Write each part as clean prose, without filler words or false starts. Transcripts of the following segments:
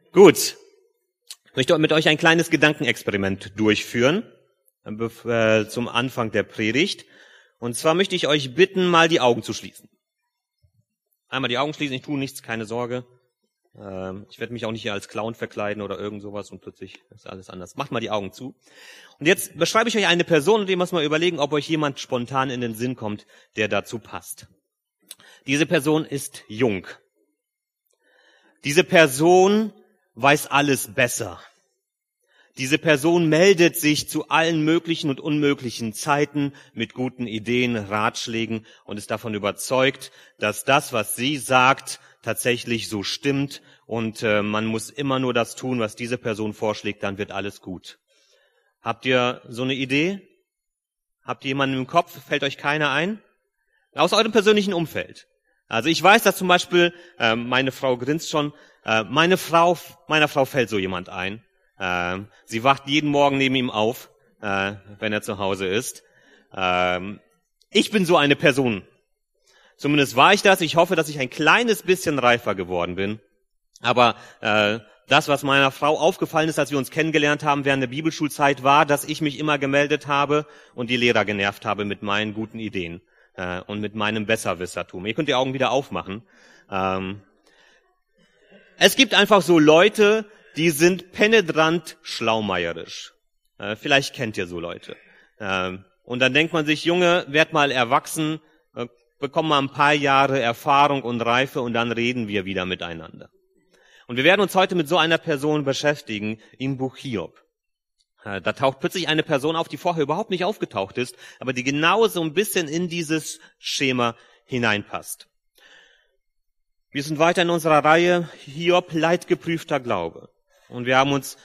Gut, ich möchte mit euch ein kleines Gedankenexperiment durchführen zum Anfang der Predigt. Und zwar möchte ich euch bitten, mal die Augen zu schließen. Einmal die Augen schließen, ich tue nichts, keine Sorge. Ich werde mich auch nicht hier als Clown verkleiden oder irgend sowas und plötzlich ist alles anders. Macht mal die Augen zu. Und jetzt beschreibe ich euch eine Person und ihr müsst mal überlegen, ob euch jemand spontan in den Sinn kommt, der dazu passt. Diese Person ist jung. Diese Person weiß alles besser. Diese Person meldet sich zu allen möglichen und unmöglichen Zeiten mit guten Ideen, Ratschlägen und ist davon überzeugt, dass das, was sie sagt, tatsächlich so stimmt und man muss immer nur das tun, was diese Person vorschlägt, dann wird alles gut. Habt ihr so eine Idee? Habt ihr jemanden im Kopf? Fällt euch keiner ein? Aus eurem persönlichen Umfeld. Also ich weiß, dass zum Beispiel, meine Frau grinst schon, meiner Frau fällt so jemand ein. Sie wacht jeden Morgen neben ihm auf, wenn er zu Hause ist. Ich bin so eine Person. Zumindest war ich das. Ich hoffe, dass ich ein kleines bisschen reifer geworden bin. Aber das, was meiner Frau aufgefallen ist, als wir uns kennengelernt haben während der Bibelschulzeit, war, dass ich mich immer gemeldet habe und die Lehrer genervt habe mit meinen guten Ideen und mit meinem Besserwissertum. Ihr könnt die Augen wieder aufmachen. Es gibt einfach so Leute, die sind penetrant schlaumeierisch. Vielleicht kennt ihr so Leute. Und dann denkt man sich, Junge, werd mal erwachsen, bekomm mal ein paar Jahre Erfahrung und Reife und dann reden wir wieder miteinander. Und wir werden uns heute mit so einer Person beschäftigen im Buch Hiob. Da taucht plötzlich eine Person auf, die vorher überhaupt nicht aufgetaucht ist, aber die genau so ein bisschen in dieses Schema hineinpasst. Wir sind weiter in unserer Reihe Hiob, leidgeprüfter Glaube. Und wir haben uns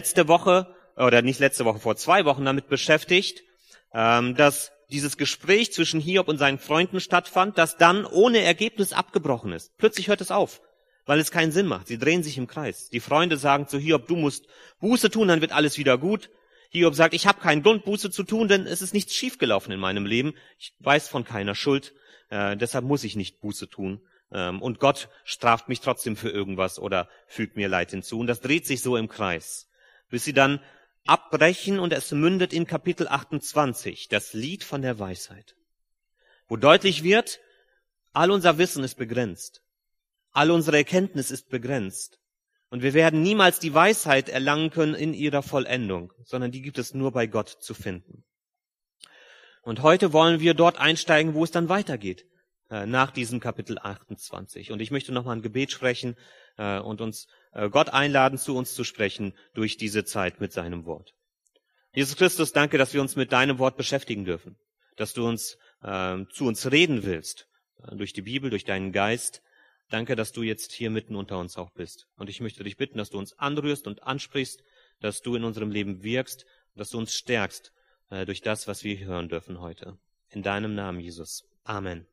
vor 2 Wochen damit beschäftigt, dass dieses Gespräch zwischen Hiob und seinen Freunden stattfand, das dann ohne Ergebnis abgebrochen ist. Plötzlich hört es auf, weil es keinen Sinn macht. Sie drehen sich im Kreis. Die Freunde sagen zu Hiob, du musst Buße tun, dann wird alles wieder gut. Hiob sagt, ich habe keinen Grund, Buße zu tun, denn es ist nichts schiefgelaufen in meinem Leben. Ich weiß von keiner Schuld, deshalb muss ich nicht Buße tun. Und Gott straft mich trotzdem für irgendwas oder fügt mir Leid hinzu. Und das dreht sich so im Kreis, bis sie dann abbrechen und es mündet in Kapitel 28, das Lied von der Weisheit, wo deutlich wird, all unser Wissen ist begrenzt, all unsere Erkenntnis ist begrenzt und wir werden niemals die Weisheit erlangen können in ihrer Vollendung, sondern die gibt es nur bei Gott zu finden. Und heute wollen wir dort einsteigen, wo es dann weitergeht, nach diesem Kapitel 28. Und ich möchte nochmal ein Gebet sprechen und uns Gott einladen, zu uns zu sprechen durch diese Zeit mit seinem Wort. Jesus Christus, danke, dass wir uns mit deinem Wort beschäftigen dürfen, dass du zu uns reden willst, durch die Bibel, durch deinen Geist. Danke, dass du jetzt hier mitten unter uns auch bist. Und ich möchte dich bitten, dass du uns anrührst und ansprichst, dass du in unserem Leben wirkst, dass du uns stärkst durch das, was wir hören dürfen heute. In deinem Namen, Jesus. Amen.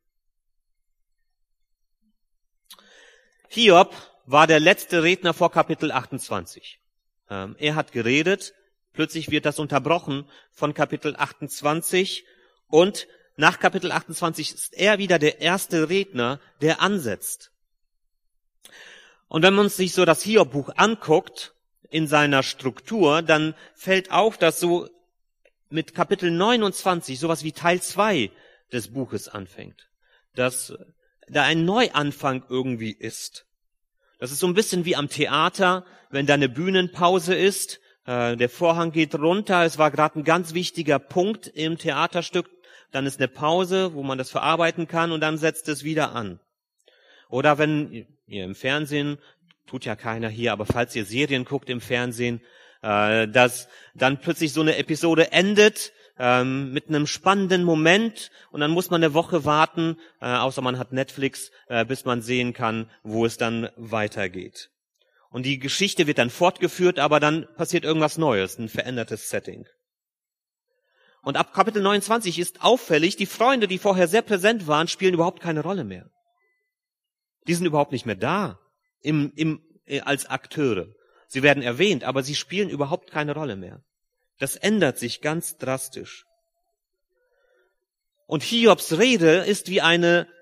Hiob war der letzte Redner vor Kapitel 28. Er hat geredet, plötzlich wird das unterbrochen von Kapitel 28 und nach Kapitel 28 ist er wieder der erste Redner, der ansetzt. Und wenn man sich so das Hiob-Buch anguckt, in seiner Struktur, dann fällt auf, dass so mit Kapitel 29 sowas wie Teil 2 des Buches anfängt. Dass da ein Neuanfang irgendwie ist. Das ist so ein bisschen wie am Theater, wenn da eine Bühnenpause ist, der Vorhang geht runter, es war gerade ein ganz wichtiger Punkt im Theaterstück, dann ist eine Pause, wo man das verarbeiten kann und dann setzt es wieder an. Oder wenn ihr im Fernsehen, tut ja keiner hier, aber falls ihr Serien guckt im Fernsehen, dass dann plötzlich so eine Episode endet, mit einem spannenden Moment und dann muss man eine Woche warten, außer man hat Netflix, bis man sehen kann, wo es dann weitergeht. Und die Geschichte wird dann fortgeführt, aber dann passiert irgendwas Neues, ein verändertes Setting. Und ab Kapitel 29 ist auffällig, die Freunde, die vorher sehr präsent waren, spielen überhaupt keine Rolle mehr. Die sind überhaupt nicht mehr da als Akteure. Sie werden erwähnt, aber sie spielen überhaupt keine Rolle mehr. Das ändert sich ganz drastisch. Und Hiobs Rede ist wie eine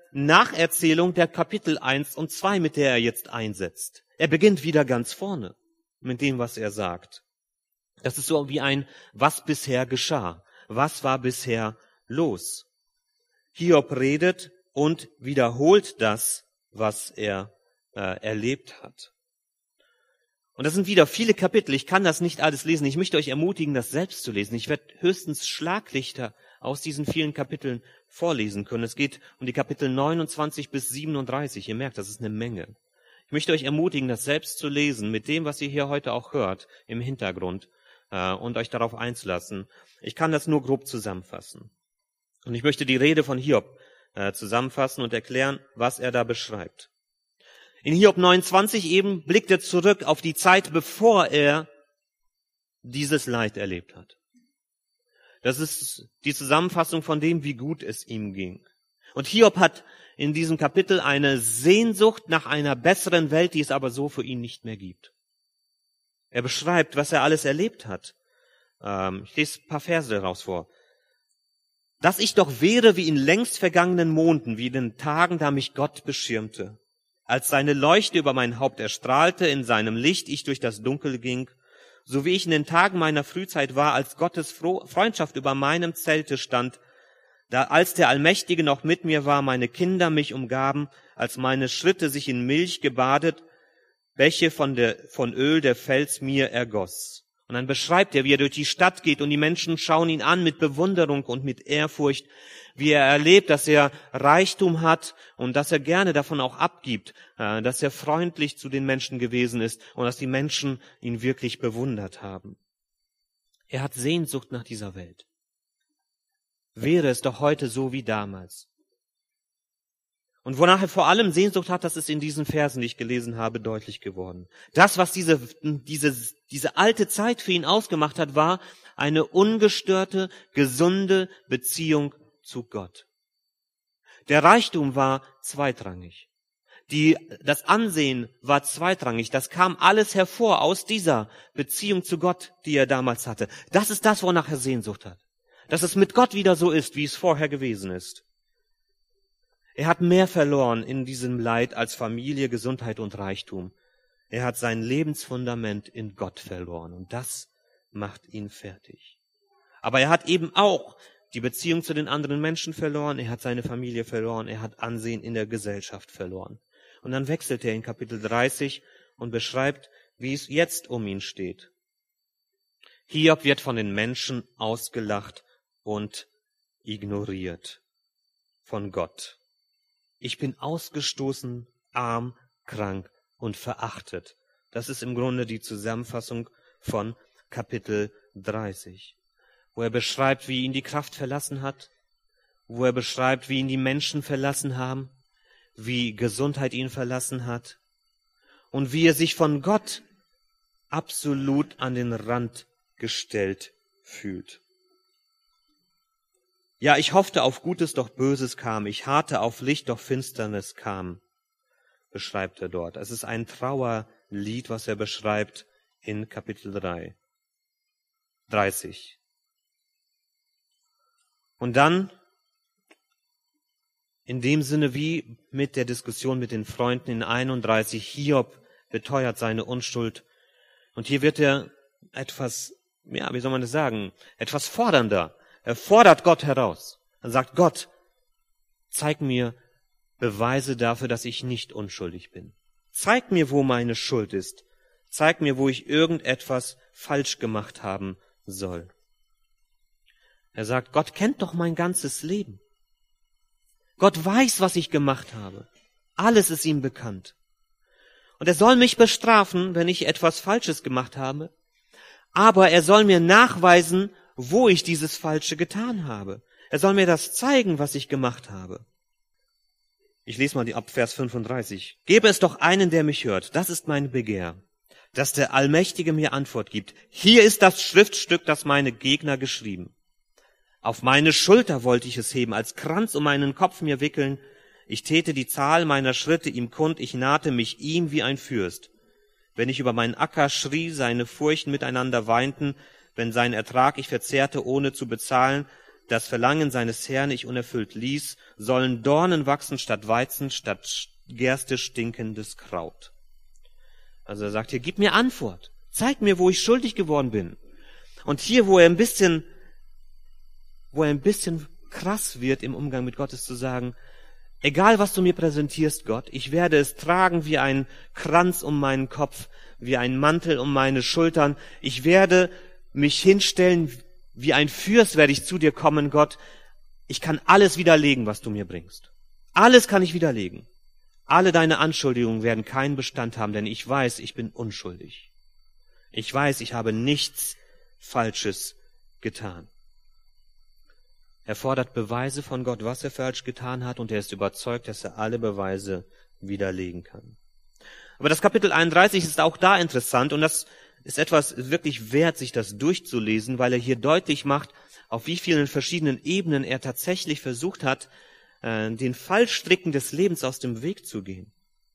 Nacherzählung der Kapitel 1 und 2, mit der er jetzt einsetzt. Er beginnt wieder ganz vorne mit dem, was er sagt. Das ist so wie ein was bisher geschah. Was war bisher los? Hiob redet und wiederholt das, was er erlebt hat. Und das sind wieder viele Kapitel. Ich kann das nicht alles lesen. Ich möchte euch ermutigen, das selbst zu lesen. Ich werde höchstens Schlaglichter aus diesen vielen Kapiteln vorlesen können. Es geht um die Kapitel 29 bis 37. Ihr merkt, das ist eine Menge. Ich möchte euch ermutigen, das selbst zu lesen, mit dem, was ihr hier heute auch hört, im Hintergrund, und euch darauf einzulassen. Ich kann das nur grob zusammenfassen. Und ich möchte die Rede von Hiob zusammenfassen und erklären, was er da beschreibt. In Hiob 29 eben blickt er zurück auf die Zeit, bevor er dieses Leid erlebt hat. Das ist die Zusammenfassung von dem, wie gut es ihm ging. Und Hiob hat in diesem Kapitel eine Sehnsucht nach einer besseren Welt, die es aber so für ihn nicht mehr gibt. Er beschreibt, was er alles erlebt hat. Ich lese ein paar Verse daraus vor. Dass ich doch wäre wie in längst vergangenen Monden, wie in den Tagen, da mich Gott beschirmte. Als seine Leuchte über mein Haupt erstrahlte, in seinem Licht ich durch das Dunkel ging, so wie ich in den Tagen meiner Frühzeit war, als Gottes Freundschaft über meinem Zelte stand, da als der Allmächtige noch mit mir war, meine Kinder mich umgaben, als meine Schritte sich in Milch gebadet, Bäche von Öl der Fels mir ergoss. Und dann beschreibt er, wie er durch die Stadt geht und die Menschen schauen ihn an mit Bewunderung und mit Ehrfurcht, wie er erlebt, dass er Reichtum hat und dass er gerne davon auch abgibt, dass er freundlich zu den Menschen gewesen ist und dass die Menschen ihn wirklich bewundert haben. Er hat Sehnsucht nach dieser Welt. Wäre es doch heute so wie damals. Und wonach er vor allem Sehnsucht hat, das ist in diesen Versen, die ich gelesen habe, deutlich geworden. Das, was diese alte Zeit für ihn ausgemacht hat, war eine ungestörte, gesunde Beziehung zu Gott. Der Reichtum war zweitrangig. Das Ansehen war zweitrangig. Das kam alles hervor aus dieser Beziehung zu Gott, die er damals hatte. Das ist das, wonach er Sehnsucht hat. Dass es mit Gott wieder so ist, wie es vorher gewesen ist. Er hat mehr verloren in diesem Leid als Familie, Gesundheit und Reichtum. Er hat sein Lebensfundament in Gott verloren und das macht ihn fertig. Aber er hat eben auch die Beziehung zu den anderen Menschen verloren, er hat seine Familie verloren, er hat Ansehen in der Gesellschaft verloren. Und dann wechselt er in Kapitel 30 und beschreibt, wie es jetzt um ihn steht. Hiob wird von den Menschen ausgelacht und ignoriert von Gott. Ich bin ausgestoßen, arm, krank und verachtet. Das ist im Grunde die Zusammenfassung von Kapitel 30, wo er beschreibt, wie ihn die Kraft verlassen hat, wo er beschreibt, wie ihn die Menschen verlassen haben, wie Gesundheit ihn verlassen hat und wie er sich von Gott absolut an den Rand gestellt fühlt. Ja, ich hoffte auf Gutes, doch Böses kam. Ich harrte auf Licht, doch Finsternis kam, beschreibt er dort. Es ist ein Trauerlied, was er beschreibt in Kapitel 30. Und dann, in dem Sinne wie mit der Diskussion mit den Freunden in 31, Hiob beteuert seine Unschuld. Und hier wird er etwas, wie soll man das sagen, etwas fordernder. Er fordert Gott heraus. Er sagt, Gott, zeig mir Beweise dafür, dass ich nicht unschuldig bin. Zeig mir, wo meine Schuld ist. Zeig mir, wo ich irgendetwas falsch gemacht haben soll. Er sagt, Gott kennt doch mein ganzes Leben. Gott weiß, was ich gemacht habe. Alles ist ihm bekannt. Und er soll mich bestrafen, wenn ich etwas Falsches gemacht habe. Aber er soll mir nachweisen, wo ich dieses Falsche getan habe. Er soll mir das zeigen, was ich gemacht habe. Ich lese mal ab Vers 35. Gebe es doch einen, der mich hört. Das ist mein Begehr, dass der Allmächtige mir Antwort gibt. Hier ist das Schriftstück, das meine Gegner geschrieben. Auf meine Schulter wollte ich es heben, als Kranz um meinen Kopf mir wickeln. Ich täte die Zahl meiner Schritte ihm kund, ich nahte mich ihm wie ein Fürst. Wenn ich über meinen Acker schrie, seine Furchen miteinander weinten, wenn sein Ertrag ich verzehrte, ohne zu bezahlen, das Verlangen seines Herrn nicht unerfüllt ließ, sollen Dornen wachsen statt Weizen, statt Gerste stinkendes Kraut. Also er sagt hier, gib mir Antwort. Zeig mir, wo ich schuldig geworden bin. Und hier, wo er ein bisschen krass wird im Umgang mit Gott, ist zu sagen, egal was du mir präsentierst, Gott, ich werde es tragen wie ein Kranz um meinen Kopf, wie ein Mantel um meine Schultern. Ich werde mich hinstellen, wie ein Fürst werde ich zu dir kommen, Gott. Ich kann alles widerlegen, was du mir bringst. Alles kann ich widerlegen. Alle deine Anschuldigungen werden keinen Bestand haben, denn ich weiß, ich bin unschuldig. Ich weiß, ich habe nichts Falsches getan. Er fordert Beweise von Gott, was er falsch getan hat, und er ist überzeugt, dass er alle Beweise widerlegen kann. Aber das Kapitel 31 ist auch da interessant, und das ist etwas wirklich wert, sich das durchzulesen, weil er hier deutlich macht, auf wie vielen verschiedenen Ebenen er tatsächlich versucht hat, den Fallstricken des Lebens aus dem Weg zu gehen.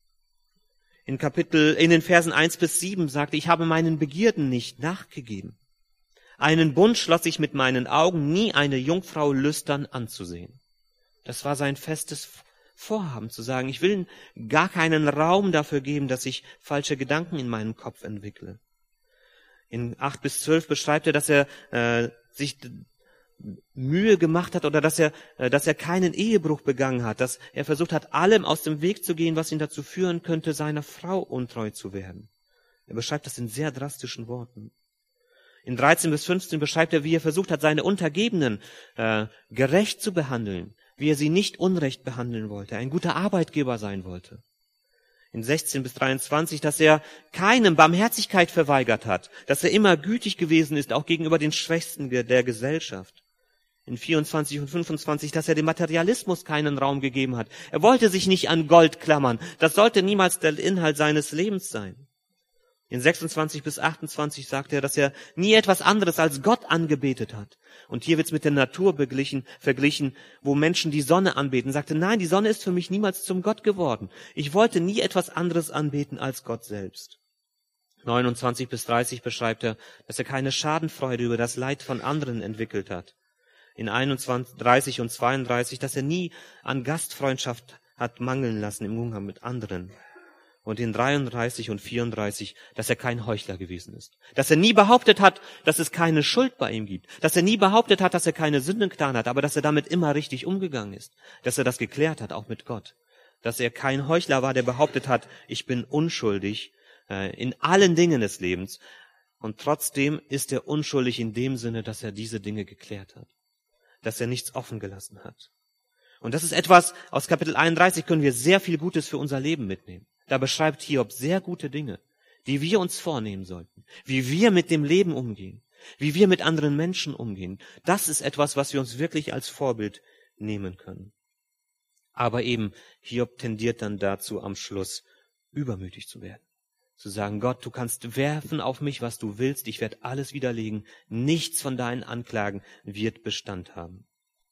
In den Versen 1-7 sagte, ich habe meinen Begierden nicht nachgegeben. Einen Bund schloss ich mit meinen Augen, nie eine Jungfrau lüstern anzusehen. Das war sein festes Vorhaben, zu sagen, ich will gar keinen Raum dafür geben, dass ich falsche Gedanken in meinem Kopf entwickle. In 8-12 beschreibt er, dass er sich Mühe gemacht hat oder dass er keinen Ehebruch begangen hat, dass er versucht hat, allem aus dem Weg zu gehen, was ihn dazu führen könnte, seiner Frau untreu zu werden. Er beschreibt das in sehr drastischen Worten. In 13-15 beschreibt er, wie er versucht hat, seine Untergebenen gerecht zu behandeln, wie er sie nicht unrecht behandeln wollte, ein guter Arbeitgeber sein wollte. In 16-23, dass er keinem Barmherzigkeit verweigert hat, dass er immer gütig gewesen ist, auch gegenüber den Schwächsten der Gesellschaft. In 24 und 25, dass er dem Materialismus keinen Raum gegeben hat. Er wollte sich nicht an Gold klammern. Das sollte niemals der Inhalt seines Lebens sein. In 26-28 sagt er, dass er nie etwas anderes als Gott angebetet hat. Und hier wird's mit der Natur verglichen, wo Menschen die Sonne anbeten. Er sagte, nein, die Sonne ist für mich niemals zum Gott geworden. Ich wollte nie etwas anderes anbeten als Gott selbst. 29-30 beschreibt er, dass er keine Schadenfreude über das Leid von anderen entwickelt hat. In 31 und 32, dass er nie an Gastfreundschaft hat mangeln lassen im Umgang mit anderen. Und in 33 und 34, dass er kein Heuchler gewesen ist. Dass er nie behauptet hat, dass es keine Schuld bei ihm gibt. Dass er nie behauptet hat, dass er keine Sünden getan hat, aber dass er damit immer richtig umgegangen ist. Dass er das geklärt hat, auch mit Gott. Dass er kein Heuchler war, der behauptet hat, ich bin unschuldig in allen Dingen des Lebens. Und trotzdem ist er unschuldig in dem Sinne, dass er diese Dinge geklärt hat. Dass er nichts offen gelassen hat. Und das ist etwas, aus Kapitel 31 können wir sehr viel Gutes für unser Leben mitnehmen. Da beschreibt Hiob sehr gute Dinge, die wir uns vornehmen sollten, wie wir mit dem Leben umgehen, wie wir mit anderen Menschen umgehen. Das ist etwas, was wir uns wirklich als Vorbild nehmen können. Aber eben, Hiob tendiert dann dazu, am Schluss übermütig zu werden. Zu sagen, Gott, du kannst werfen auf mich, was du willst, ich werde alles widerlegen, nichts von deinen Anklagen wird Bestand haben.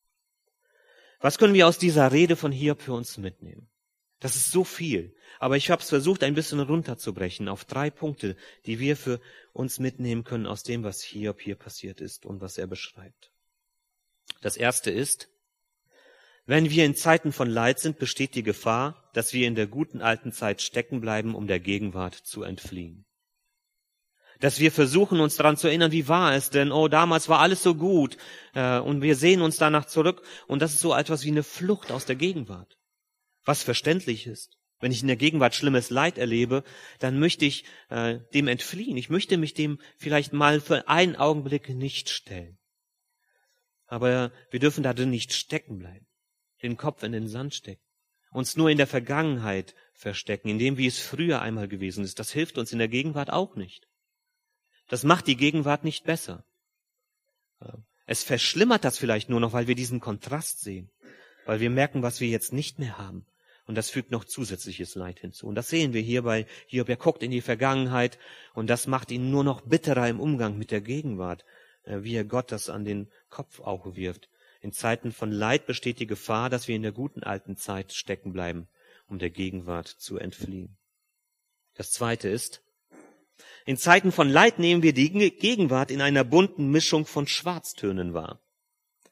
Was können wir aus dieser Rede von Hiob für uns mitnehmen? Das ist so viel, aber ich habe es versucht, ein bisschen runterzubrechen auf 3 Punkte, die wir für uns mitnehmen können aus dem, was Hiob hier passiert ist und was er beschreibt. Das erste ist, wenn wir in Zeiten von Leid sind, besteht die Gefahr, dass wir in der guten alten Zeit stecken bleiben, um der Gegenwart zu entfliehen. Dass wir versuchen, uns daran zu erinnern, wie war es denn? Oh, damals war alles so gut. Und wir sehen uns danach zurück. Und das ist so etwas wie eine Flucht aus der Gegenwart. Was verständlich ist. Wenn ich in der Gegenwart schlimmes Leid erlebe, dann möchte ich dem entfliehen. Ich möchte mich dem vielleicht mal für einen Augenblick nicht stellen. Aber wir dürfen da drin nicht stecken bleiben. Den Kopf in den Sand stecken. Uns nur in der Vergangenheit verstecken, in dem, wie es früher einmal gewesen ist. Das hilft uns in der Gegenwart auch nicht. Das macht die Gegenwart nicht besser. Es verschlimmert das vielleicht nur noch, weil wir diesen Kontrast sehen. Weil wir merken, was wir jetzt nicht mehr haben. Und das fügt noch zusätzliches Leid hinzu. Und das sehen wir hier bei Hiob. Er guckt in die Vergangenheit und das macht ihn nur noch bitterer im Umgang mit der Gegenwart, wie er Gott das an den Kopf auch wirft. In Zeiten von Leid besteht die Gefahr, dass wir in der guten alten Zeit stecken bleiben, um der Gegenwart zu entfliehen. Das zweite ist, in Zeiten von Leid nehmen wir die Gegenwart in einer bunten Mischung von Schwarztönen wahr.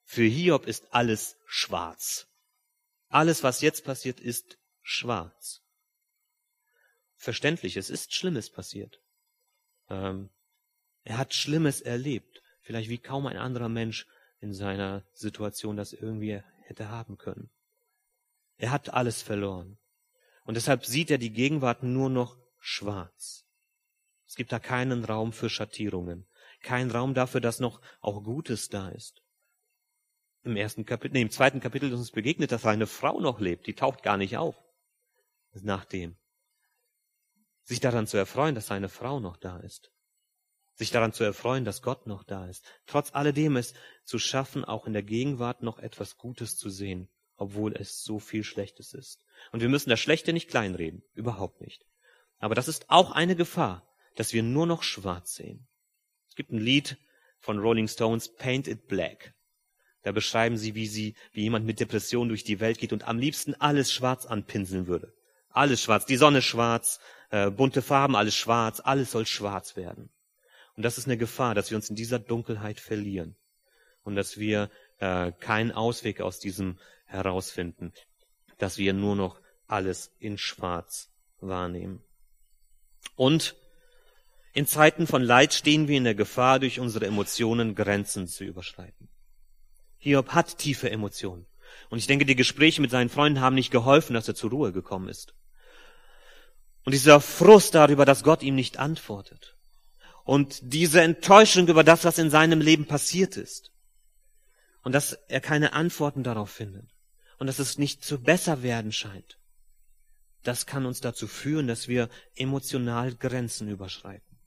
Für Hiob ist alles schwarz. Alles, was jetzt passiert, ist schwarz. Verständlich, es ist Schlimmes passiert. Er hat Schlimmes erlebt. Vielleicht wie kaum ein anderer Mensch in seiner Situation das irgendwie hätte haben können. Er hat alles verloren. Und deshalb sieht er die Gegenwart nur noch schwarz. Es gibt da keinen Raum für Schattierungen. Keinen Raum dafür, dass noch auch Gutes da ist. Im zweiten Kapitel ist uns begegnet, dass seine Frau noch lebt. Die taucht gar nicht auf. Nachdem. Sich daran zu erfreuen, dass seine Frau noch da ist. Sich daran zu erfreuen, dass Gott noch da ist. Trotz alledem es zu schaffen, auch in der Gegenwart noch etwas Gutes zu sehen, obwohl es so viel Schlechtes ist. Und wir müssen das Schlechte nicht kleinreden. Überhaupt nicht. Aber das ist auch eine Gefahr, dass wir nur noch schwarz sehen. Es gibt ein Lied von Rolling Stones, Paint It Black. Da beschreiben sie, wie jemand mit Depression durch die Welt geht und am liebsten alles schwarz anpinseln würde. Alles schwarz, die Sonne schwarz, bunte Farben, alles schwarz, alles soll schwarz werden. Und das ist eine Gefahr, dass wir uns in dieser Dunkelheit verlieren und dass wir keinen Ausweg aus diesem herausfinden, dass wir nur noch alles in schwarz wahrnehmen. Und in Zeiten von Leid stehen wir in der Gefahr, durch unsere Emotionen Grenzen zu überschreiten. Hiob hat tiefe Emotionen. Und ich denke, die Gespräche mit seinen Freunden haben nicht geholfen, dass er zur Ruhe gekommen ist. Und dieser Frust darüber, dass Gott ihm nicht antwortet. Und diese Enttäuschung über das, was in seinem Leben passiert ist. Und dass er keine Antworten darauf findet. Und dass es nicht zu besser werden scheint. Das kann uns dazu führen, dass wir emotional Grenzen überschreiten.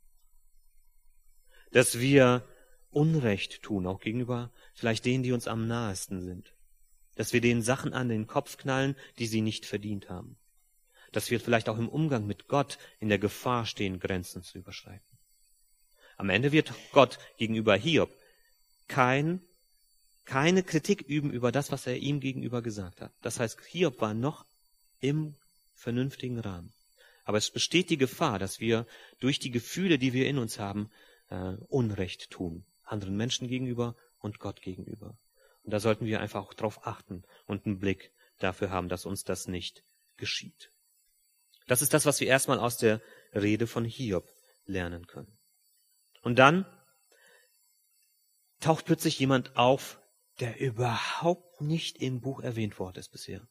Dass wir Unrecht tun, auch gegenüber vielleicht denen, die uns am nahesten sind. Dass wir denen Sachen an den Kopf knallen, die sie nicht verdient haben. Dass wir vielleicht auch im Umgang mit Gott in der Gefahr stehen, Grenzen zu überschreiten. Am Ende wird Gott gegenüber Hiob keine Kritik üben über das, was er ihm gegenüber gesagt hat. Das heißt, Hiob war noch im vernünftigen Rahmen. Aber es besteht die Gefahr, dass wir durch die Gefühle, die wir in uns haben, Unrecht tun. Anderen Menschen gegenüber und Gott gegenüber. Und da sollten wir einfach auch drauf achten und einen Blick dafür haben, dass uns das nicht geschieht. Das ist das, was wir erstmal aus der Rede von Hiob lernen können. Und dann taucht plötzlich jemand auf, der überhaupt nicht im Buch erwähnt worden ist bisher.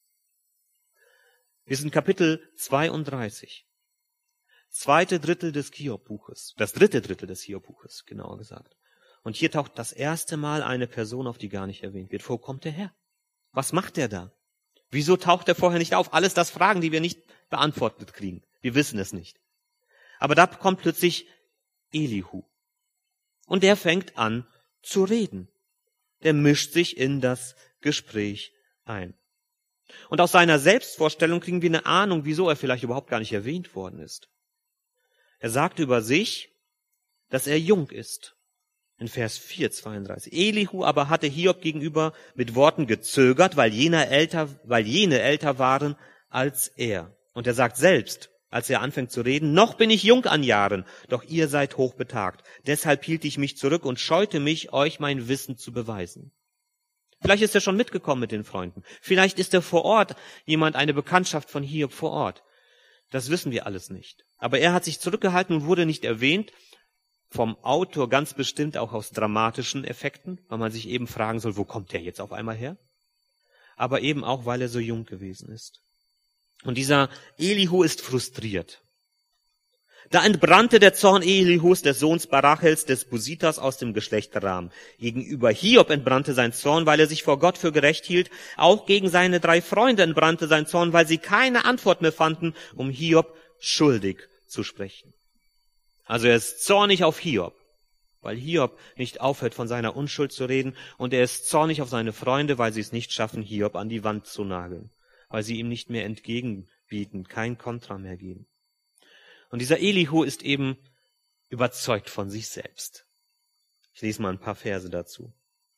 Wir sind Kapitel 32. Zweite Drittel des Hiob-Buches. Das dritte Drittel des Hiob-Buches, genauer gesagt. Und hier taucht das erste Mal eine Person auf, die gar nicht erwähnt wird. Wo kommt er her? Was macht er da? Wieso taucht er vorher nicht auf? Alles das Fragen, die wir nicht beantwortet kriegen. Wir wissen es nicht. Aber da kommt plötzlich Elihu. Und der fängt an zu reden. Der mischt sich in das Gespräch ein. Und aus seiner Selbstvorstellung kriegen wir eine Ahnung, wieso er vielleicht überhaupt gar nicht erwähnt worden ist. Er sagt über sich, dass er jung ist. In Vers 4:32. Elihu aber hatte Hiob gegenüber mit Worten gezögert, weil jene älter waren als er. Und er sagt selbst, als er anfängt zu reden, noch bin ich jung an Jahren, doch ihr seid hochbetagt. Deshalb hielt ich mich zurück und scheute mich, euch mein Wissen zu beweisen. Vielleicht ist er schon mitgekommen mit den Freunden. Vielleicht ist er vor Ort, eine Bekanntschaft von Hiob vor Ort. Das wissen wir alles nicht. Aber er hat sich zurückgehalten und wurde nicht erwähnt, vom Autor ganz bestimmt auch aus dramatischen Effekten, weil man sich eben fragen soll, wo kommt der jetzt auf einmal her? Aber eben auch, weil er so jung gewesen ist. Und dieser Elihu ist frustriert. Da entbrannte der Zorn Elihus, des Sohns Barachels, des Busitas aus dem Geschlecht Ram. Gegenüber Hiob entbrannte sein Zorn, weil er sich vor Gott für gerecht hielt. Auch gegen seine 3 Freunde entbrannte sein Zorn, weil sie keine Antwort mehr fanden, um Hiob schuldig zu sprechen. Also er ist zornig auf Hiob, weil Hiob nicht aufhört, von seiner Unschuld zu reden. Und er ist zornig auf seine Freunde, weil sie es nicht schaffen, Hiob an die Wand zu nageln. Weil sie ihm nicht mehr entgegenbieten, kein Kontra mehr geben. Und dieser Elihu ist eben überzeugt von sich selbst. Ich lese mal ein paar Verse dazu.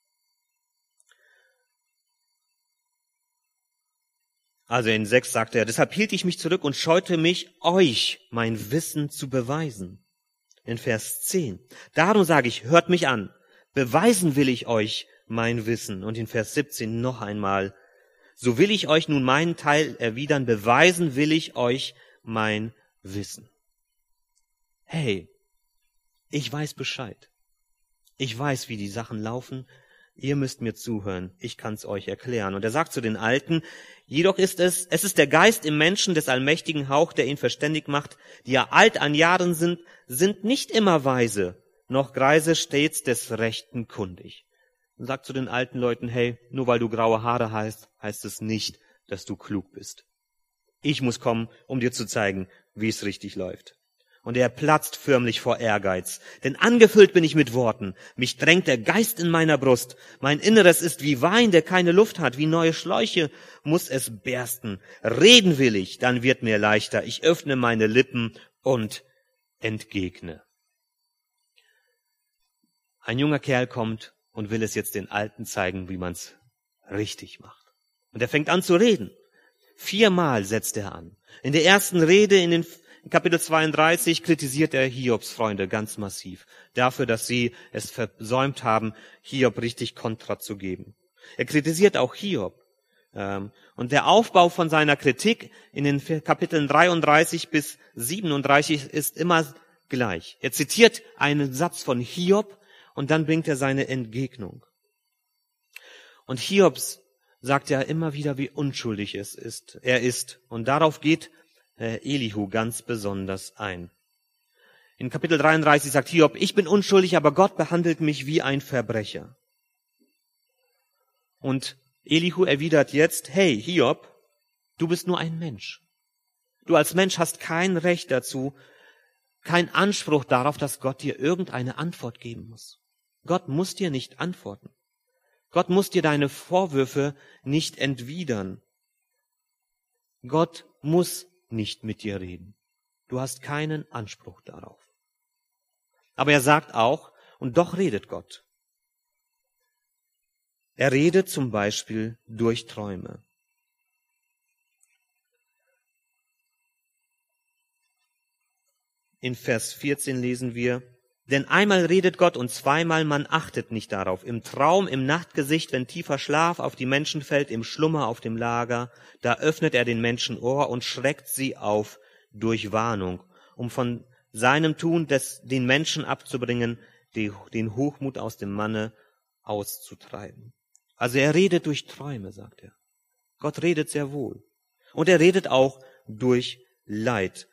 Also in 6 sagt er, deshalb hielt ich mich zurück und scheute mich, euch mein Wissen zu beweisen. In Vers 10, darum sage ich, hört mich an, beweisen will ich euch mein Wissen. Und in Vers 17 noch einmal, so will ich euch nun meinen Teil erwidern, beweisen will ich euch mein Wissen. Hey, ich weiß Bescheid. Ich weiß, wie die Sachen laufen. Ihr müsst mir zuhören. Ich kann's euch erklären. Und er sagt zu den Alten, jedoch es ist der Geist im Menschen des allmächtigen Hauch, der ihn verständig macht, die ja alt an Jahren sind nicht immer weise, noch greise stets des Rechten kundig. Und sagt zu den alten Leuten, hey, nur weil du graue Haare hast, heißt es nicht, dass du klug bist. Ich muss kommen, um dir zu zeigen, wie es richtig läuft. Und er platzt förmlich vor Ehrgeiz. Denn angefüllt bin ich mit Worten. Mich drängt der Geist in meiner Brust. Mein Inneres ist wie Wein, der keine Luft hat. Wie neue Schläuche muss es bersten. Reden will ich, dann wird mir leichter. Ich öffne meine Lippen und entgegne. Ein junger Kerl kommt und will es jetzt den Alten zeigen, wie man's richtig macht. Und er fängt an zu reden. 4-mal setzt er an. In der ersten Rede in Kapitel 32 kritisiert er Hiobs Freunde ganz massiv dafür, dass sie es versäumt haben, Hiob richtig Kontra zu geben. Er kritisiert auch Hiob. Und der Aufbau von seiner Kritik in den Kapiteln 33 bis 37 ist immer gleich. Er zitiert einen Satz von Hiob und dann bringt er seine Entgegnung. Und Hiobs sagt ja immer wieder, wie unschuldig er ist. Und darauf geht Elihu ganz besonders ein. In Kapitel 33 sagt Hiob, ich bin unschuldig, aber Gott behandelt mich wie ein Verbrecher. Und Elihu erwidert jetzt, hey Hiob, du bist nur ein Mensch. Du als Mensch hast kein Recht dazu, kein Anspruch darauf, dass Gott dir irgendeine Antwort geben muss. Gott muss dir nicht antworten. Gott muss dir deine Vorwürfe nicht entwidern. Gott muss nicht mit dir reden. Du hast keinen Anspruch darauf. Aber er sagt auch, und doch redet Gott. Er redet zum Beispiel durch Träume. In Vers 14 lesen wir, denn einmal redet Gott und zweimal man achtet nicht darauf. Im Traum, im Nachtgesicht, wenn tiefer Schlaf auf die Menschen fällt, im Schlummer auf dem Lager, da öffnet er den Menschen Ohr und schreckt sie auf durch Warnung, um von seinem Tun den Menschen abzubringen, den Hochmut aus dem Manne auszutreiben. Also er redet durch Träume, sagt er. Gott redet sehr wohl. Und er redet auch durch Leid.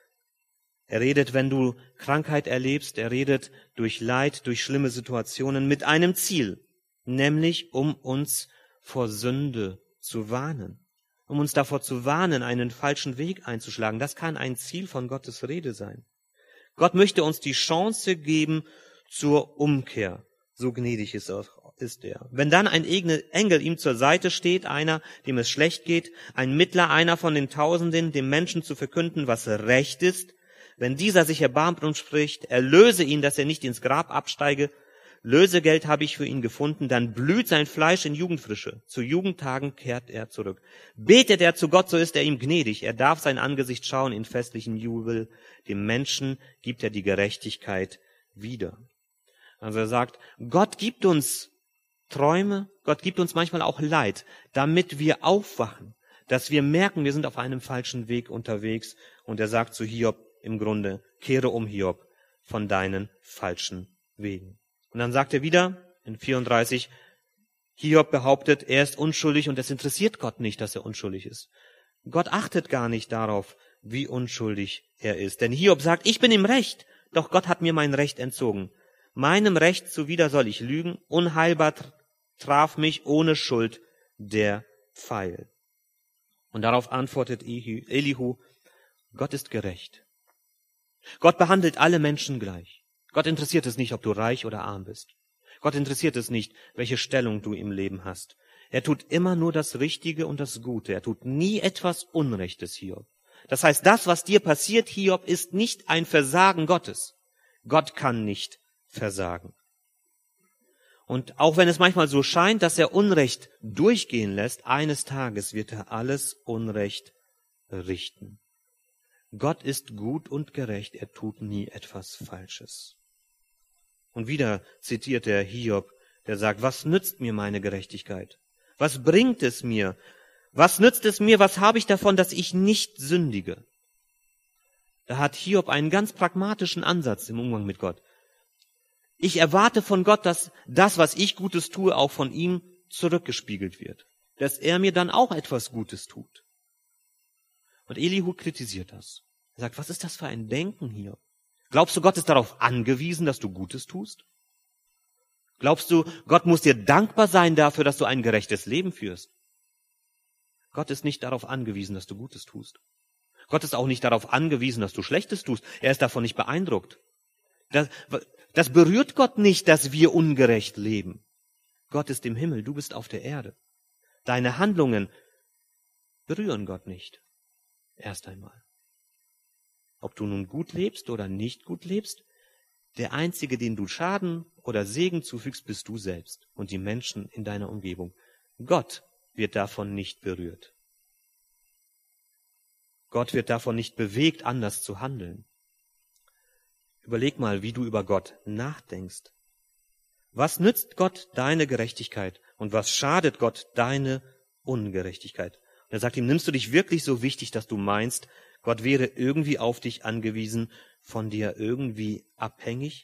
Er redet, wenn du Krankheit erlebst, er redet durch Leid, durch schlimme Situationen mit einem Ziel, nämlich um uns vor Sünde zu warnen, um uns davor zu warnen, einen falschen Weg einzuschlagen. Das kann ein Ziel von Gottes Rede sein. Gott möchte uns die Chance geben zur Umkehr. So gnädig ist er. Wenn dann ein Engel ihm zur Seite steht, einer, dem es schlecht geht, ein Mittler, einer von den Tausenden, dem Menschen zu verkünden, was recht ist, wenn dieser sich erbarmt und spricht, erlöse ihn, dass er nicht ins Grab absteige, Lösegeld habe ich für ihn gefunden, dann blüht sein Fleisch in Jugendfrische. Zu Jugendtagen kehrt er zurück. Betet er zu Gott, so ist er ihm gnädig. Er darf sein Angesicht schauen in festlichen Jubel. Dem Menschen gibt er die Gerechtigkeit wieder. Also er sagt, Gott gibt uns Träume, Gott gibt uns manchmal auch Leid, damit wir aufwachen, dass wir merken, wir sind auf einem falschen Weg unterwegs. Und er sagt zu Hiob im Grunde, kehre um, Hiob, von deinen falschen Wegen. Und dann sagt er wieder in 34, Hiob behauptet, er ist unschuldig und es interessiert Gott nicht, dass er unschuldig ist. Gott achtet gar nicht darauf, wie unschuldig er ist. Denn Hiob sagt, ich bin im Recht, doch Gott hat mir mein Recht entzogen. Meinem Recht zuwider soll ich lügen, unheilbar traf mich ohne Schuld der Pfeil. Und darauf antwortet Elihu, Gott ist gerecht. Gott behandelt alle Menschen gleich. Gott interessiert es nicht, ob du reich oder arm bist. Gott interessiert es nicht, welche Stellung du im Leben hast. Er tut immer nur das Richtige und das Gute. Er tut nie etwas Unrechtes, Hiob. Das heißt, das, was dir passiert, Hiob, ist nicht ein Versagen Gottes. Gott kann nicht versagen. Und auch wenn es manchmal so scheint, dass er Unrecht durchgehen lässt, eines Tages wird er alles Unrecht richten. Gott ist gut und gerecht, er tut nie etwas Falsches. Und wieder zitiert er Hiob der sagt, was nützt mir meine Gerechtigkeit? Was bringt es mir? Was nützt es mir? Was habe ich davon, dass ich nicht sündige? Da hat Hiob einen ganz pragmatischen Ansatz im Umgang mit Gott. Ich erwarte von Gott, dass das, was ich Gutes tue, auch von ihm zurückgespiegelt wird. Dass er mir dann auch etwas Gutes tut. Und Elihu kritisiert das. Er sagt, was ist das für ein Denken hier? Glaubst du, Gott ist darauf angewiesen, dass du Gutes tust? Glaubst du, Gott muss dir dankbar sein dafür, dass du ein gerechtes Leben führst? Gott ist nicht darauf angewiesen, dass du Gutes tust. Gott ist auch nicht darauf angewiesen, dass du Schlechtes tust. Er ist davon nicht beeindruckt. Das berührt Gott nicht, dass wir ungerecht leben. Gott ist im Himmel, du bist auf der Erde. Deine Handlungen berühren Gott nicht. Erst einmal. Ob du nun gut lebst oder nicht gut lebst, der Einzige, den du Schaden oder Segen zufügst, bist du selbst und die Menschen in deiner Umgebung. Gott wird davon nicht berührt. Gott wird davon nicht bewegt, anders zu handeln. Überleg mal, wie du über Gott nachdenkst. Was nützt Gott deine Gerechtigkeit und was schadet Gott deine Ungerechtigkeit? Und er sagt ihm, nimmst du dich wirklich so wichtig, dass du meinst, Gott wäre irgendwie auf dich angewiesen, von dir irgendwie abhängig?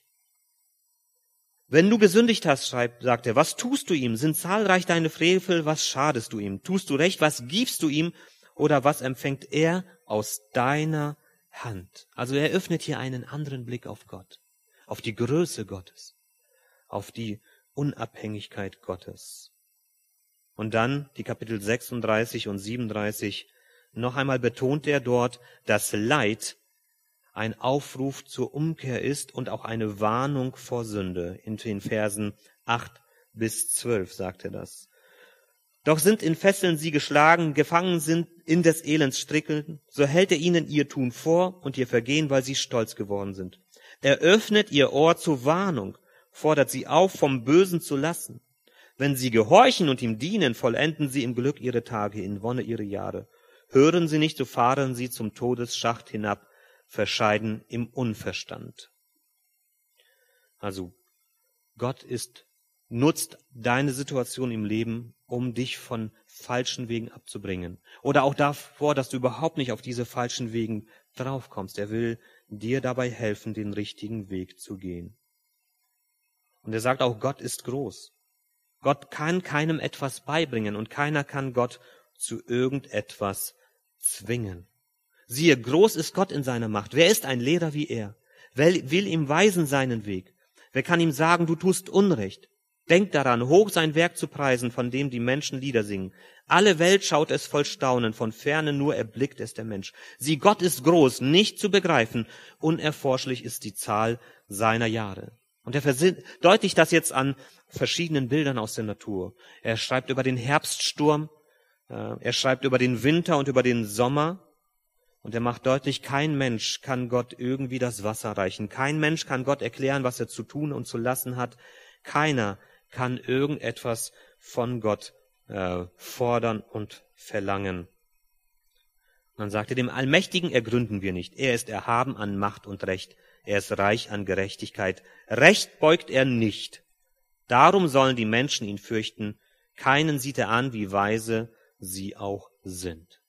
Wenn du gesündigt hast, sagt er, was tust du ihm? Sind zahlreich deine Frevel, was schadest du ihm? Tust du recht, was gibst du ihm? Oder was empfängt er aus deiner Hand? Also er öffnet hier einen anderen Blick auf Gott, auf die Größe Gottes, auf die Unabhängigkeit Gottes. Und dann die Kapitel 36 und 37, noch einmal betont er dort, dass Leid ein Aufruf zur Umkehr ist und auch eine Warnung vor Sünde. In den Versen 8 bis 12 sagt er das. Doch sind in Fesseln sie geschlagen, gefangen sind in des Elends Strickeln, so hält er ihnen ihr Tun vor und ihr Vergehen, weil sie stolz geworden sind. Er öffnet ihr Ohr zur Warnung, fordert sie auf, vom Bösen zu lassen. Wenn sie gehorchen und ihm dienen, vollenden sie im Glück ihre Tage, in Wonne ihre Jahre. Hören sie nicht, so fahren sie zum Todesschacht hinab, verscheiden im Unverstand. Also, Gott nutzt deine Situation im Leben, um dich von falschen Wegen abzubringen. Oder auch davor, dass du überhaupt nicht auf diese falschen Wegen draufkommst. Er will dir dabei helfen, den richtigen Weg zu gehen. Und er sagt auch, Gott ist groß. Gott kann keinem etwas beibringen und keiner kann Gott zu irgendetwas zwingen. Siehe, groß ist Gott in seiner Macht. Wer ist ein Lehrer wie er? Wer will ihm weisen seinen Weg? Wer kann ihm sagen, du tust Unrecht? Denk daran, hoch sein Werk zu preisen, von dem die Menschen Lieder singen. Alle Welt schaut es voll Staunen, von Ferne nur erblickt es der Mensch. Sieh, Gott ist groß, nicht zu begreifen, unerforschlich ist die Zahl seiner Jahre. Und er verdeutlicht das jetzt an verschiedenen Bildern aus der Natur. Er schreibt über den Herbststurm, er schreibt über den Winter und über den Sommer. Und er macht deutlich, kein Mensch kann Gott irgendwie das Wasser reichen. Kein Mensch kann Gott erklären, was er zu tun und zu lassen hat. Keiner kann irgendetwas von Gott fordern und verlangen. Man sagte, dem Allmächtigen ergründen wir nicht. Er ist erhaben an Macht und Recht. Er ist reich an Gerechtigkeit. Recht beugt er nicht. Darum sollen die Menschen ihn fürchten. Keinen sieht er an, wie weise sie auch sind.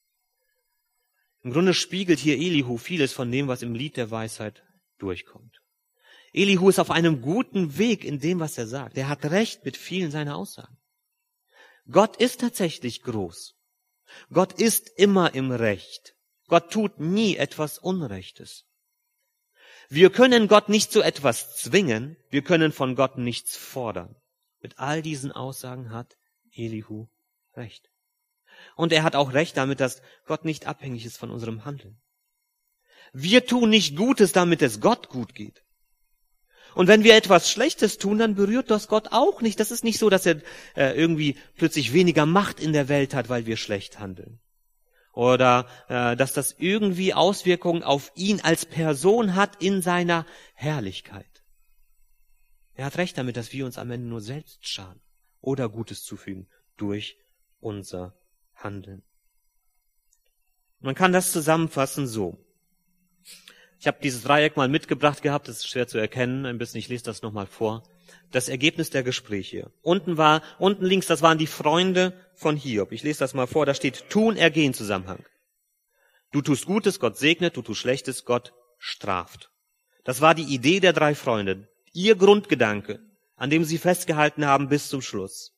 Im Grunde spiegelt hier Elihu vieles von dem, was im Lied der Weisheit durchkommt. Elihu ist auf einem guten Weg in dem, was er sagt. Er hat recht mit vielen seiner Aussagen. Gott ist tatsächlich groß. Gott ist immer im Recht. Gott tut nie etwas Unrechtes. Wir können Gott nicht zu etwas zwingen. Wir können von Gott nichts fordern. Mit all diesen Aussagen hat Elihu recht. Und er hat auch recht damit, dass Gott nicht abhängig ist von unserem Handeln. Wir tun nicht Gutes, damit es Gott gut geht. Und wenn wir etwas Schlechtes tun, dann berührt das Gott auch nicht. Das ist nicht so, dass er irgendwie plötzlich weniger Macht in der Welt hat, weil wir schlecht handeln. Oder dass das irgendwie Auswirkungen auf ihn als Person hat in seiner Herrlichkeit. Er hat recht damit, dass wir uns am Ende nur selbst schaden oder Gutes zufügen durch unser Handeln. Man kann das zusammenfassen so. Ich habe dieses Dreieck mal mitgebracht gehabt, das ist schwer zu erkennen, ein bisschen, ich lese das nochmal vor. das Ergebnis der Gespräche. Unten links, das waren die Freunde von Hiob. Ich lese das mal vor, da steht Tun-Ergehen-Zusammenhang. Du tust Gutes, Gott segnet, du tust Schlechtes, Gott straft. Das war die Idee der 3 Freunde, ihr Grundgedanke, an dem sie festgehalten haben bis zum Schluss.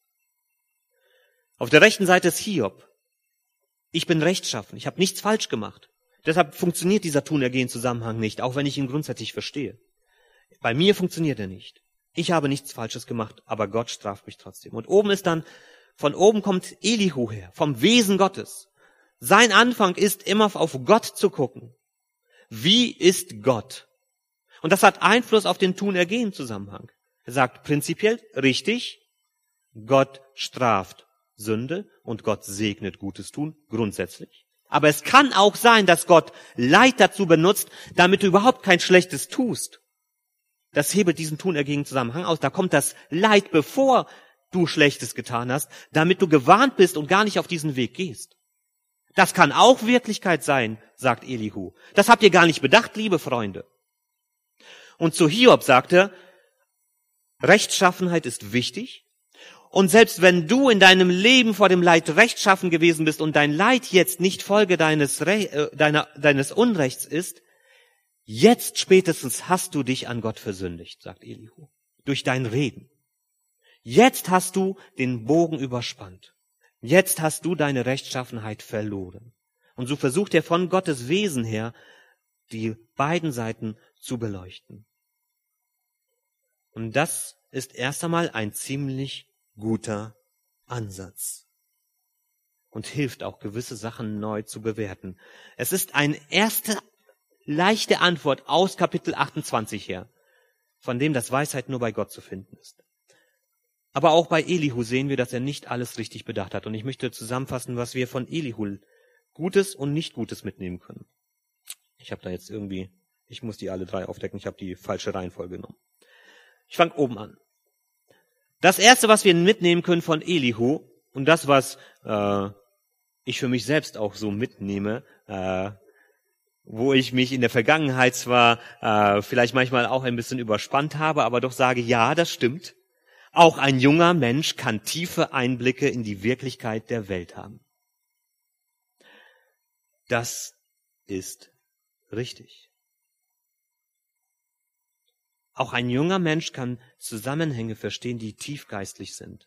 Auf der rechten Seite ist Hiob. Ich bin rechtschaffen, ich habe nichts falsch gemacht. Deshalb funktioniert dieser Tun-Ergehen-Zusammenhang nicht, auch wenn ich ihn grundsätzlich verstehe. Bei mir funktioniert er nicht. Ich habe nichts Falsches gemacht, aber Gott straft mich trotzdem. Und von oben kommt Elihu her, vom Wesen Gottes. Sein Anfang ist immer auf Gott zu gucken. Wie ist Gott? Und das hat Einfluss auf den Tun-Ergehen-Zusammenhang. Er sagt prinzipiell richtig, Gott straft Sünde und Gott segnet Gutes tun, grundsätzlich. Aber es kann auch sein, dass Gott Leid dazu benutzt, damit du überhaupt kein Schlechtes tust. Das hebelt diesen Tun-Ergehen-Zusammenhang aus. Da kommt das Leid, bevor du Schlechtes getan hast, damit du gewarnt bist und gar nicht auf diesen Weg gehst. Das kann auch Wirklichkeit sein, sagt Elihu. Das habt ihr gar nicht bedacht, liebe Freunde. Und zu Hiob sagt er, Rechtschaffenheit ist wichtig. Und selbst wenn du in deinem Leben vor dem Leid rechtschaffen gewesen bist und dein Leid jetzt nicht Folge deines Unrechts ist, jetzt spätestens hast du dich an Gott versündigt, sagt Elihu, durch dein Reden. Jetzt hast du den Bogen überspannt. Jetzt hast du deine Rechtschaffenheit verloren. Und so versucht er von Gottes Wesen her, die beiden Seiten zu beleuchten. Und das ist erst einmal ein ziemlich guter Ansatz und hilft auch, gewisse Sachen neu zu bewerten. Es ist eine erste leichte Antwort aus Kapitel 28 her, von dem das Weisheit nur bei Gott zu finden ist. Aber auch bei Elihu sehen wir, dass er nicht alles richtig bedacht hat. Und ich möchte zusammenfassen, was wir von Elihu Gutes und Nicht-Gutes mitnehmen können. Ich muss die alle 3 aufdecken, ich habe die falsche Reihenfolge genommen. Ich fange oben an. Das Erste, was wir mitnehmen können von Elihu, und das, was ich für mich selbst auch so mitnehme, wo ich mich in der Vergangenheit zwar vielleicht manchmal auch ein bisschen überspannt habe, aber doch sage, ja, das stimmt. Auch ein junger Mensch kann tiefe Einblicke in die Wirklichkeit der Welt haben. Das ist richtig. Auch ein junger Mensch kann Zusammenhänge verstehen, die tiefgeistlich sind.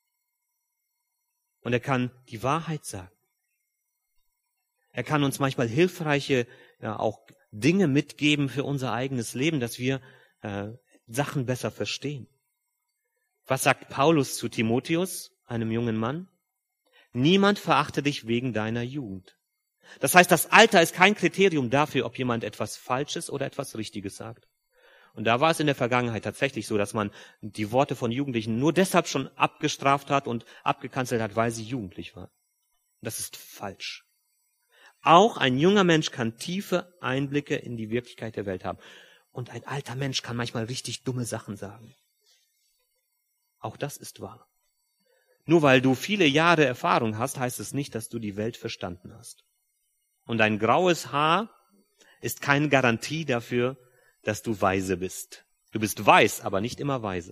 Und er kann die Wahrheit sagen. Er kann uns manchmal hilfreiche, auch Dinge mitgeben für unser eigenes Leben, dass wir Sachen besser verstehen. Was sagt Paulus zu Timotheus, einem jungen Mann? Niemand verachte dich wegen deiner Jugend. Das heißt, das Alter ist kein Kriterium dafür, ob jemand etwas Falsches oder etwas Richtiges sagt. Und da war es in der Vergangenheit tatsächlich so, dass man die Worte von Jugendlichen nur deshalb schon abgestraft hat und abgekanzelt hat, weil sie jugendlich waren. Das ist falsch. Auch ein junger Mensch kann tiefe Einblicke in die Wirklichkeit der Welt haben. Und ein alter Mensch kann manchmal richtig dumme Sachen sagen. Auch das ist wahr. Nur weil du viele Jahre Erfahrung hast, heißt es nicht, dass du die Welt verstanden hast. Und ein graues Haar ist keine Garantie dafür, dass du weise bist. Du bist weiß, aber nicht immer weise.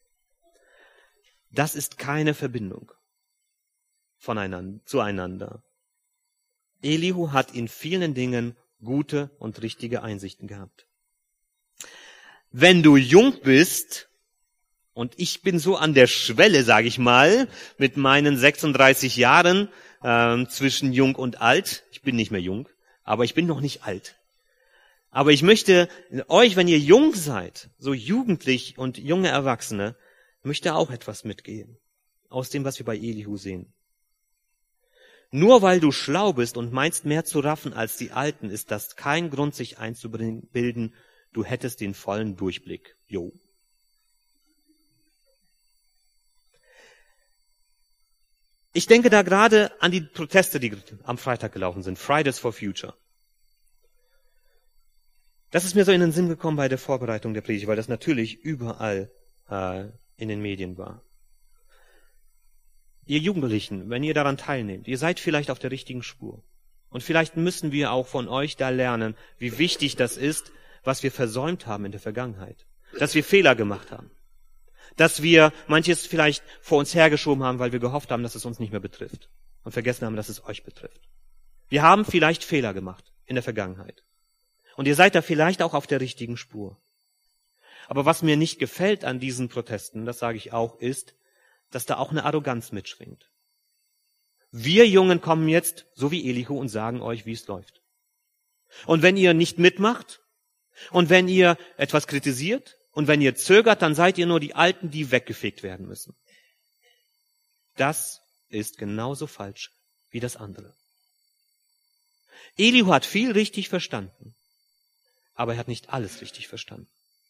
Das ist keine Verbindung zueinander. Elihu hat in vielen Dingen gute und richtige Einsichten gehabt. Wenn du jung bist, und ich bin so an der Schwelle, sage ich mal, mit meinen 36 Jahren zwischen jung und alt. Ich bin nicht mehr jung, aber ich bin noch nicht alt. Aber ich möchte euch, wenn ihr jung seid, so jugendlich und junge Erwachsene, möchte auch etwas mitgeben. Aus dem, was wir bei Elihu sehen. Nur weil du schlau bist und meinst, mehr zu raffen als die Alten, ist das kein Grund, sich einzubilden, du hättest den vollen Durchblick. Jo. Ich denke da gerade an die Proteste, die am Freitag gelaufen sind. Fridays for Future. Das ist mir so in den Sinn gekommen bei der Vorbereitung der Predigt, weil das natürlich überall in den Medien war. Ihr Jugendlichen, wenn ihr daran teilnehmt, ihr seid vielleicht auf der richtigen Spur. Und vielleicht müssen wir auch von euch da lernen, wie wichtig das ist, was wir versäumt haben in der Vergangenheit. Dass wir Fehler gemacht haben. dass wir manches vielleicht vor uns hergeschoben haben, weil wir gehofft haben, dass es uns nicht mehr betrifft und vergessen haben, dass es euch betrifft. Wir haben vielleicht Fehler gemacht in der Vergangenheit. Und ihr seid da vielleicht auch auf der richtigen Spur. Aber was mir nicht gefällt an diesen Protesten, das sage ich auch, ist, dass da auch eine Arroganz mitschwingt. Wir Jungen kommen jetzt, so wie Elihu, und sagen euch, wie es läuft. Und wenn ihr nicht mitmacht und wenn ihr etwas kritisiert und wenn ihr zögert, dann seid ihr nur die Alten, die weggefegt werden müssen. Das ist genauso falsch wie das andere. Elihu hat viel richtig verstanden, aber er hat nicht alles richtig verstanden.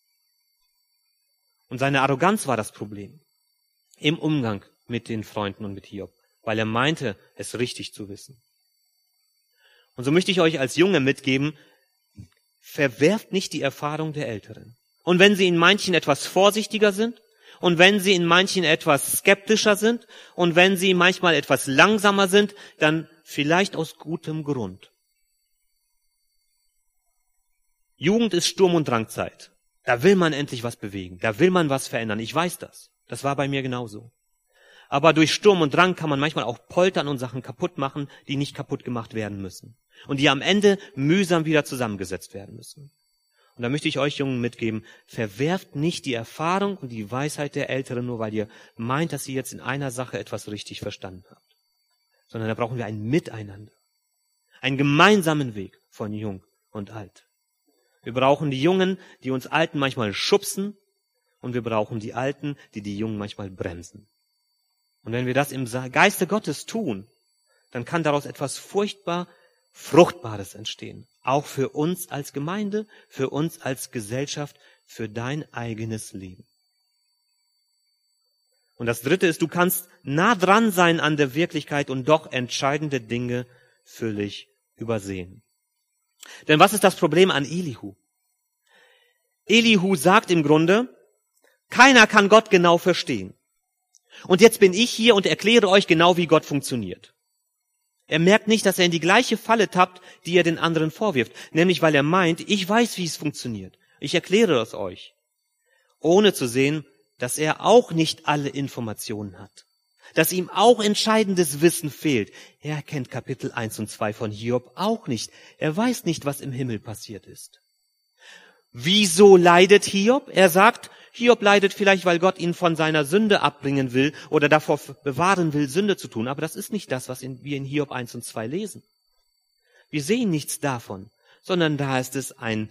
Und seine Arroganz war das Problem im Umgang mit den Freunden und mit Hiob, weil er meinte, es richtig zu wissen. Und so möchte ich euch als Junge mitgeben, verwerft nicht die Erfahrung der Älteren. Und wenn sie in manchen etwas vorsichtiger sind, und wenn sie in manchen etwas skeptischer sind, und wenn sie manchmal etwas langsamer sind, dann vielleicht aus gutem Grund. Jugend ist Sturm- und Drangzeit. Da will man endlich was bewegen, da will man was verändern. Ich weiß das. Das war bei mir genauso. Aber durch Sturm und Drang kann man manchmal auch poltern und Sachen kaputt machen, die nicht kaputt gemacht werden müssen. Und die am Ende mühsam wieder zusammengesetzt werden müssen. Und da möchte ich euch Jungen mitgeben, verwerft nicht die Erfahrung und die Weisheit der Älteren, nur weil ihr meint, dass ihr jetzt in einer Sache etwas richtig verstanden habt. Sondern da brauchen wir ein Miteinander. Einen gemeinsamen Weg von Jung und Alt. Wir brauchen die Jungen, die uns Alten manchmal schubsen, und wir brauchen die Alten, die die Jungen manchmal bremsen. Und wenn wir das im Geiste Gottes tun, dann kann daraus etwas furchtbar Fruchtbares entstehen. Auch für uns als Gemeinde, für uns als Gesellschaft, für dein eigenes Leben. Und das Dritte ist, du kannst nah dran sein an der Wirklichkeit und doch entscheidende Dinge völlig übersehen. Denn was ist das Problem an Elihu? Elihu sagt im Grunde, keiner kann Gott genau verstehen. Und jetzt bin ich hier und erkläre euch genau, wie Gott funktioniert. Er merkt nicht, dass er in die gleiche Falle tappt, die er den anderen vorwirft. Nämlich, weil er meint, ich weiß, wie es funktioniert. Ich erkläre das euch. Ohne zu sehen, dass er auch nicht alle Informationen hat. Dass ihm auch entscheidendes Wissen fehlt. Er kennt Kapitel 1 und 2 von Hiob auch nicht. Er weiß nicht, was im Himmel passiert ist. Wieso leidet Hiob? Er sagt, Hiob leidet vielleicht, weil Gott ihn von seiner Sünde abbringen will oder davor bewahren will, Sünde zu tun. Aber das ist nicht das, was wir in Hiob 1 und 2 lesen. Wir sehen nichts davon, sondern da ist es ein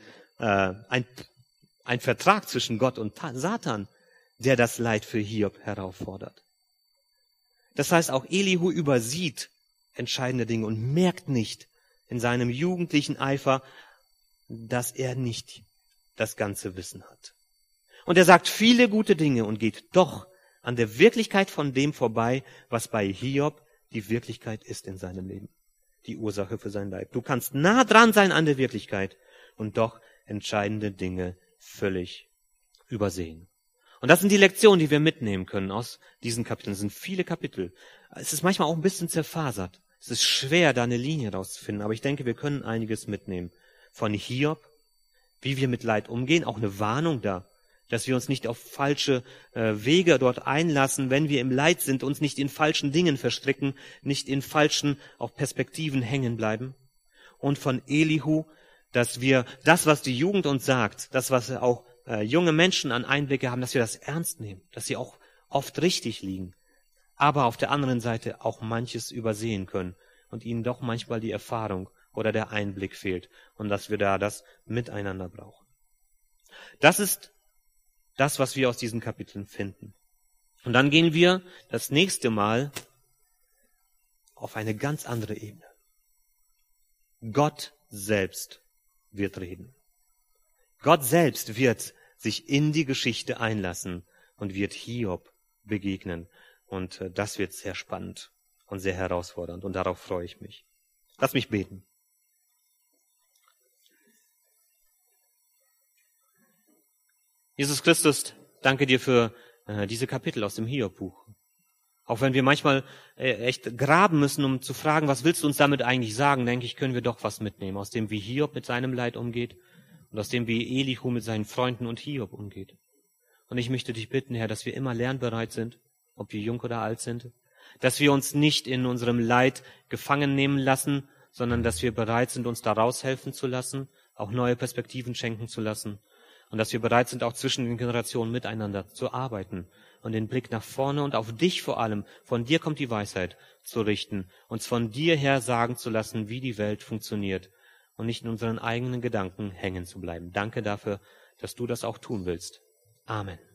Vertrag zwischen Gott und Satan, der das Leid für Hiob heraufordert. Das heißt, auch Elihu übersieht entscheidende Dinge und merkt nicht in seinem jugendlichen Eifer, dass er nicht das ganze Wissen hat. Und er sagt viele gute Dinge und geht doch an der Wirklichkeit von dem vorbei, was bei Hiob die Wirklichkeit ist in seinem Leben. Die Ursache für sein Leid. Du kannst nah dran sein an der Wirklichkeit und doch entscheidende Dinge völlig übersehen. Und das sind die Lektionen, die wir mitnehmen können aus diesen Kapiteln. Es sind viele Kapitel. Es ist manchmal auch ein bisschen zerfasert. Es ist schwer, da eine Linie rauszufinden, aber ich denke, wir können einiges mitnehmen. Von Hiob, wie wir mit Leid umgehen, auch eine Warnung da, dass wir uns nicht auf falsche Wege dort einlassen, wenn wir im Leid sind, uns nicht in falschen Dingen verstricken, nicht in falschen auch Perspektiven hängen bleiben. Und von Elihu, dass wir das, was die Jugend uns sagt, das, was auch junge Menschen an Einblicke haben, dass wir das ernst nehmen, dass sie auch oft richtig liegen, aber auf der anderen Seite auch manches übersehen können und ihnen doch manchmal die Erfahrung oder der Einblick fehlt und dass wir da das Miteinander brauchen. Das ist das, was wir aus diesen Kapiteln finden. Und dann gehen wir das nächste Mal auf eine ganz andere Ebene. Gott selbst wird reden. Gott selbst wird sich in die Geschichte einlassen und wird Hiob begegnen. Und das wird sehr spannend und sehr herausfordernd. Und darauf freue ich mich. Lass mich beten. Jesus Christus, danke dir für diese Kapitel aus dem Hiob-Buch. Auch wenn wir manchmal echt graben müssen, um zu fragen, was willst du uns damit eigentlich sagen, denke ich, können wir doch was mitnehmen. Aus dem, wie Hiob mit seinem Leid umgeht und aus dem, wie Elihu mit seinen Freunden und Hiob umgeht. Und ich möchte dich bitten, Herr, dass wir immer lernbereit sind, ob wir jung oder alt sind, dass wir uns nicht in unserem Leid gefangen nehmen lassen, sondern dass wir bereit sind, uns da raushelfen zu lassen, auch neue Perspektiven schenken zu lassen und dass wir bereit sind, auch zwischen den Generationen miteinander zu arbeiten und den Blick nach vorne und auf dich vor allem, von dir kommt die Weisheit, zu richten, uns von dir her sagen zu lassen, wie die Welt funktioniert und nicht in unseren eigenen Gedanken hängen zu bleiben. Danke dafür, dass du das auch tun willst. Amen.